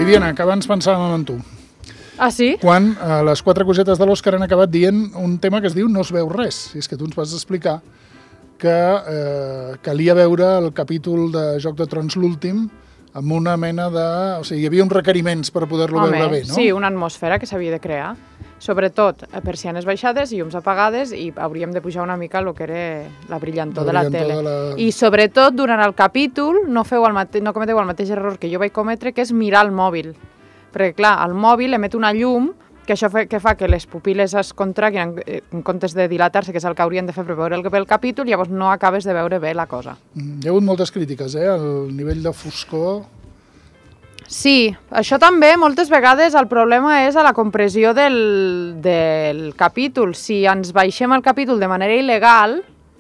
Viviana, que abans pensàvem en tu. Ah, sí? Quan les 4 cosetes de l'Òscar han acabat dient un tema que es diu No es veu res. I és que tu ens vas explicar que calia veure el capítol de Joc de Trons l'últim amb una mena de... O sigui, hi havia uns requeriments per poder-lo veure bé, no? Sí, una atmosfera que s'havia de crear. Sobretot persianes baixades i llums apagades i hauríem de pujar una mica el que era la brillantor de la tele. I sobretot, durant el capítol, no cometeu el mateix error que jo vaig cometre, que és mirar el mòbil. Perquè, clar, el mòbil emet una llum que això fa que les pupil·les es contraguin en comptes de dilatar-se, que és el que haurien de fer per veure el capítol, llavors no acabes de veure bé la cosa. Hi ha hagut moltes crítiques, el nivell de foscor... Sí, això també, moltes vegades el problema és a la compressió del capítol. Si ens baixem el capítol de manera il·legal,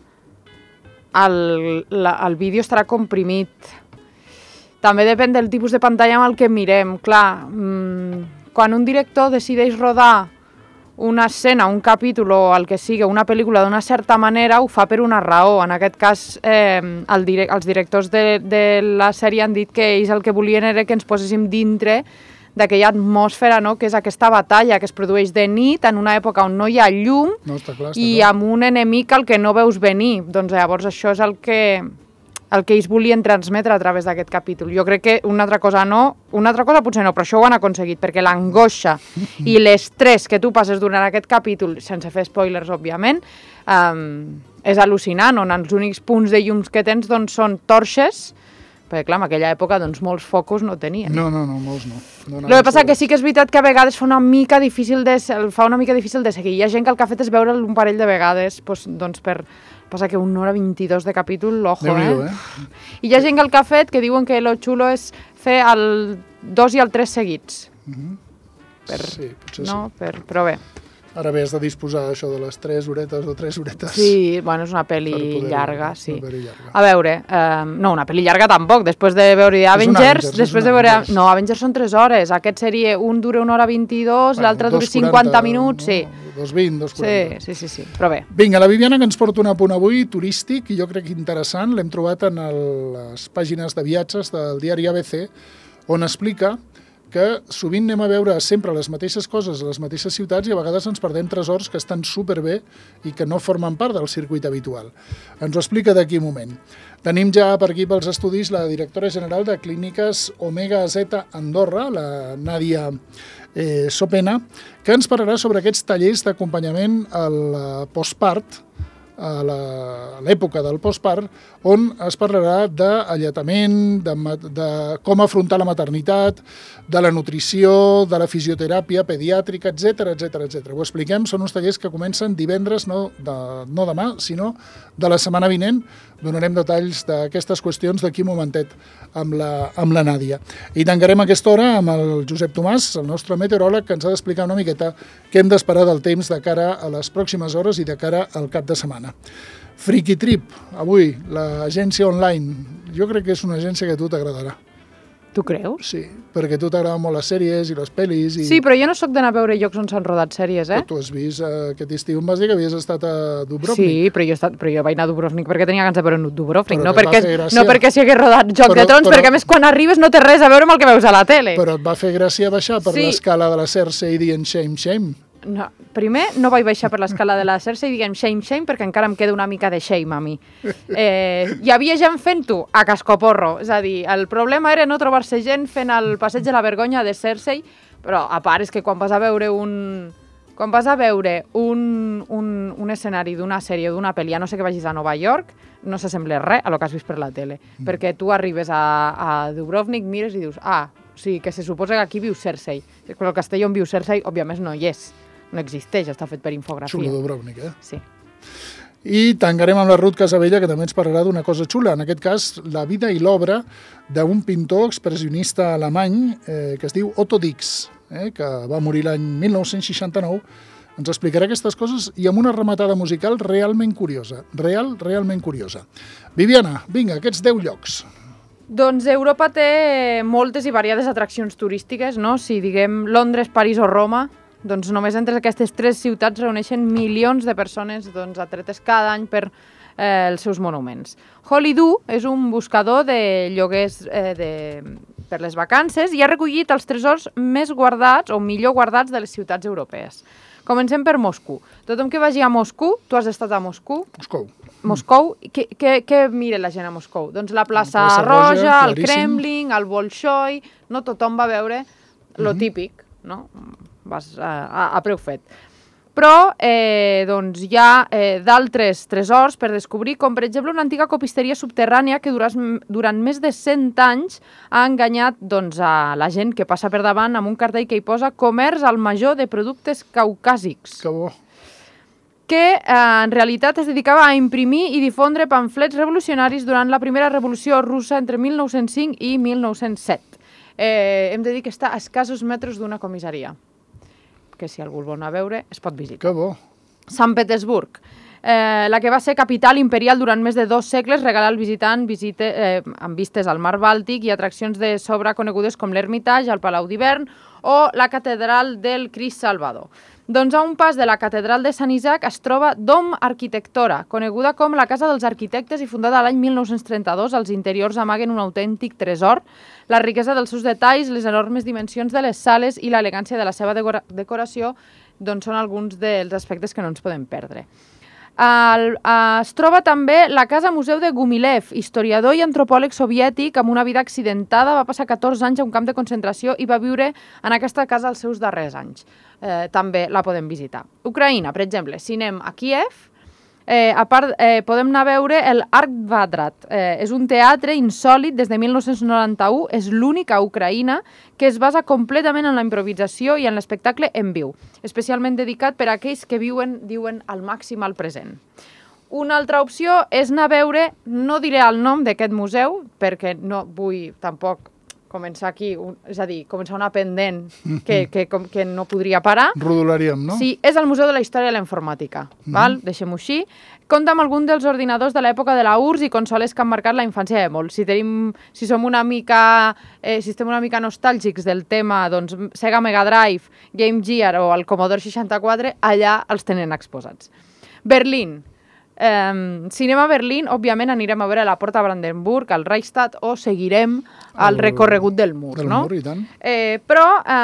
el vídeo estarà comprimit. També depèn del tipus de pantalla amb el que mirem. Clar, quan un director decideix rodar una escena, un capítol o el que sigui, una pel·lícula d'una certa manera, ho fa per una raó. En aquest cas, els directors de la sèrie han dit que ells el que volien era que ens poséssim dintre d'aquella atmosfera, no?, que és aquesta batalla que es produeix de nit, en una època on no hi ha llum, i amb un enemic al que no veus venir. Doncs llavors això és el que ells volien transmetre a través d'aquest capítol. Jo crec que una altra cosa potser no, però això ho han aconseguit, perquè l'angoixa i l'estrès que tu passes durant aquest capítol, sense fer spoilers, òbviament, és al·lucinant, on els únics punts de llums que tens doncs, són torxes, perquè clar, en aquella època doncs, molts focus no tenien. No, molts no. El que passa que sí que és veritat que a vegades fa una mica difícil de seguir. Hi ha gent que el que ha fet és veure'l un parell de vegades, doncs passa que 1 hora 22 de capítol, l'ojo, I hi ha gent que el que ha fet que diuen que lo xulo és fer el 2 i el 3 seguits. Sí, potser sí. Però bé. Ara bé, has de disposar d'això de les 3 horetes o 3 horetes. Sí, bueno, és una pel·li llarga, sí. A veure, no, una pel·li llarga tampoc. Després de veure Avengers, no, Avengers són 3 hores. Aquest seria, un dura 1 hora 22, l'altre dura 50 minuts, sí. 2:20, 2:40. Sí, però bé. Vinga, la Viviana que ens porta un apunt avui turístic i jo crec interessant, l'hem trobat en les pàgines de viatges del diari ABC, on explica que sovint anem a veure sempre les mateixes coses a les mateixes ciutats i a vegades ens perdem tresors que estan superbé i que no formen part del circuit habitual. Ens ho explica d'aquí un moment. Tenim ja per aquí pels estudis la directora general de Clíniques Omega Z Andorra, la Nàdia Sopena, que ens parlarà sobre aquests tallers d'acompanyament al postpart, a l'època del postpart, on es parlarà d'alletament, de com afrontar la maternitat, de la nutrició, de la fisioteràpia pediàtrica, etc. Ho expliquem, són uns tallers que comencen divendres, no demà, sinó de la setmana vinent. Donarem detalls d'aquestes qüestions d'aquí un momentet amb la Nàdia. I tancarem aquesta hora amb el Josep Tomàs, el nostre meteoròleg, que ens ha d'explicar una miqueta què hem d'esperar del temps de cara a les pròximes hores i de cara al cap de setmana. Friki Trip, avui, l'agència online. Jo crec que és una agència que a tu t'agradarà. Tu creus? Sí, perquè a tu t'agraden molt les sèries i les pel·lis. Sí, però jo no sóc d'anar a veure llocs on s'han rodat sèries, Però tu has vist aquest estiu, em vas dir que havies estat a Dubrovnik. Sí, però jo vaig anar a Dubrovnik perquè tenia ganes de veure Dubrovnik, no perquè s'hi hagués rodat Joc de Trons, perquè a més quan arribes no té res a veure amb el que veus a la tele. Però et va fer gràcia baixar per l'escala de la Cersei dient shame? No, primer no vaig baixar per l'escala de la Cersei i diguem shame, perquè encara em queda una mica de shame a mi. Hi havia gent fent-ho a cascoporro, és a dir, el problema era no trobar-se gent fent el passeig de la vergonya de Cersei, però a part és que quan vas a veure un escenari d'una sèrie o d'una pel·li, no sé que vagis a Nova York, no s'assembla res a el que has vist per la tele, perquè tu arribes a Dubrovnik, mires i dius, sí, que se suposa que aquí viu Cersei, però el castell on viu Cersei, òbviament, no hi és. No existeix, està fet per infografia. Xulo Dubrovnik, Sí. I tancarem amb la Ruth Casabella, que també ens parlarà d'una cosa xula, en aquest cas, la vida i l'obra d'un pintor expressionista alemany que es diu Otto Dix, que va morir l'any 1969. Ens explicarà aquestes coses i amb una rematada musical realment curiosa. Realment curiosa. Viviana, vinga, aquests 10 llocs. Doncs Europa té moltes i variades atraccions turístiques, no? Si diguem Londres, París o Roma, doncs només entre aquestes 3 ciutats reuneixen milions de persones atretes cada any per els seus monuments. Holidu és un buscador de lloguers per les vacances i ha recollit els tresors més guardats o millor guardats de les ciutats europees. Comencem per Moscou. Tothom que vagi a Moscou, tu has estat a Moscou? Moscou, què mira la gent a Moscou? Doncs la plaça Roja, el Kremlin, el Bolshoi, no tothom va veure lo típic, no? Vas a preu fet. Però doncs, hi ha d'altres tresors per descobrir, com per exemple una antiga copisteria subterrània que durant més de 100 anys ha enganyat doncs, a la gent que passa per davant amb un cartell que hi posa comerç al major de productes caucàsics. Que bo. Que en realitat es dedicava a imprimir i difondre pamflets revolucionaris durant la primera revolució russa entre 1905 i 1907. Hem de dir que està a escassos metres d'una comissaria, que si algú el vol anar a veure es pot visitar. Que bo. Sant Petersburg, la que va ser capital imperial durant més de 2 segles, regala al visitant amb vistes al mar Bàltic i atraccions de sobre conegudes com l'Ermitage, el Palau d'Hivern o la Catedral del Crist Salvador. Doncs a un pas de la Catedral de Sant Isaac es troba Dom Arquitectora, coneguda com la Casa dels Arquitectes i fundada l'any 1932. Els interiors amaguen un autèntic tresor. La riquesa dels seus detalls, les enormes dimensions de les sales i l'elegància de la seva decoració doncs són alguns dels aspectes que no ens podem perdre. Es troba també la Casa Museu de Gumilev, historiador i antropòleg soviètic amb una vida accidentada, va passar 14 anys a un camp de concentració i va viure en aquesta casa els seus darrers anys. També la podem visitar. Ucraïna, per exemple, si anem a Kíev, a part podem anar a veure el Arc Kvadrat. És un teatre insòlid des de 1991, és l'únic a Ucraïna que es basa completament en la improvisació i en l'espectacle en viu, especialment dedicat per a aquells que diuen al màxim al present. Una altra opció és anar a veure, no diré el nom d'aquest museu, perquè no vull tampoc començar aquí, és a dir, començar una pendent que no podria parar. Rodolaríem, no? Sí, és el Museu de la Història de la Informàtica, val? Deixem-ho així. Compta amb algun dels ordinadors de l'època de la URSS i consoles que han marcat la infància de molts. Si estem una mica nostàlgics del tema, doncs Sega Mega Drive, Game Gear o el Commodore 64, allà els tenen exposats. Berlín. Si anem a Berlín, òbviament anirem a veure la Porta Brandenburg, el Reichstag, o seguirem el recorregut del mur, no? Mur, i tant. Però,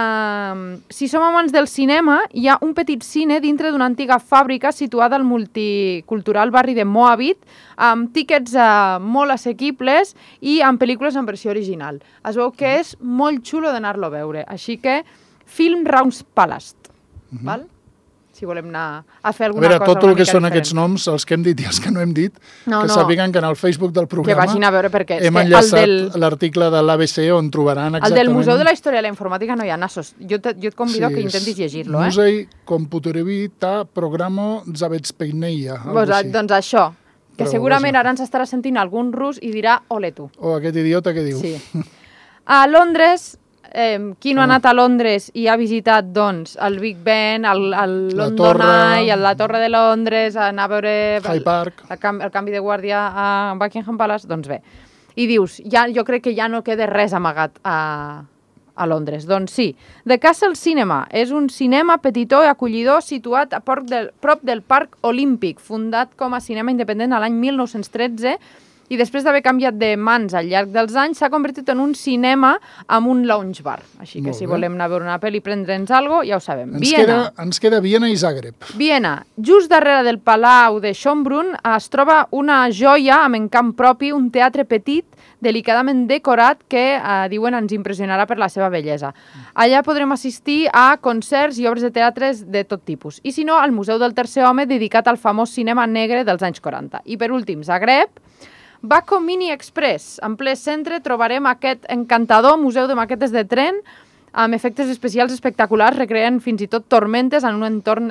si som amants del cinema, hi ha un petit cine dintre d'una antiga fàbrica situada al multicultural barri de Moabit, amb tíquets molt assequibles i amb pel·lícules en versió original. Es veu que és molt xulo d'anar-lo a veure, així que Film Raumpalast, val? Si volem anar a fer alguna cosa una mica diferent. Tot el que són aquests noms, els que hem dit i els que no hem dit, que sàpiguen que en el Facebook del programa que vagin a veure perquè hem enllaçat l'article de l'ABC on trobaran exactament... El del Museu de la Història de la Informàtica no hi ha nassos. Jo et convido que intentis llegir-lo. Musei komputerowi ta programu zabezpieczenia. Doncs això, que segurament ara ens estarà sentint algun rus i dirà ole tu. O aquest idiota que diu. Sí. A Londres... qui no ha anat a Londres i ha visitat, doncs, el Big Ben, el London Eye, la Torre de Londres, anar a veure Hyde Park, el canvi de guàrdia a Buckingham Palace, doncs bé. I dius, jo crec que ja no queda res amagat a Londres. Doncs sí, The Castle Cinema és un cinema petitó i acollidor situat a prop del Parc Olímpic, fundat com a cinema independent a l'any 1913, i després d'haver canviat de mans al llarg dels anys s'ha convertit en un cinema amb un lounge bar. Així que si volem anar a veure una pel·li i prendre'ns alguna cosa, ja ho sabem. Ens queda Viena i Zagreb. Viena. Just darrere del Palau de Schönbrunn es troba una joia amb encant propi, un teatre petit, delicadament decorat, que diuen ens impressionarà per la seva bellesa. Allà podrem assistir a concerts i obres de teatres de tot tipus. I si no, al Museu del Tercer Home, dedicat al famós cinema negre dels anys 40. I per últim, Zagreb, Baco Mini Express. En ple centre trobarem aquest encantador museu de maquetes de tren amb efectes especials espectaculars, recreen fins i tot tormentes en un entorn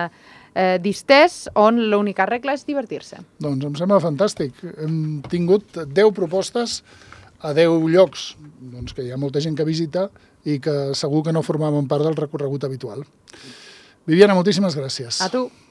distès on l'única regla és divertir-se. Doncs em sembla fantàstic. Hem tingut 10 propostes a 10 llocs doncs, que hi ha molta gent que visita i que segur que no formaven part del recorregut habitual. Viviana, moltíssimes gràcies. A tu.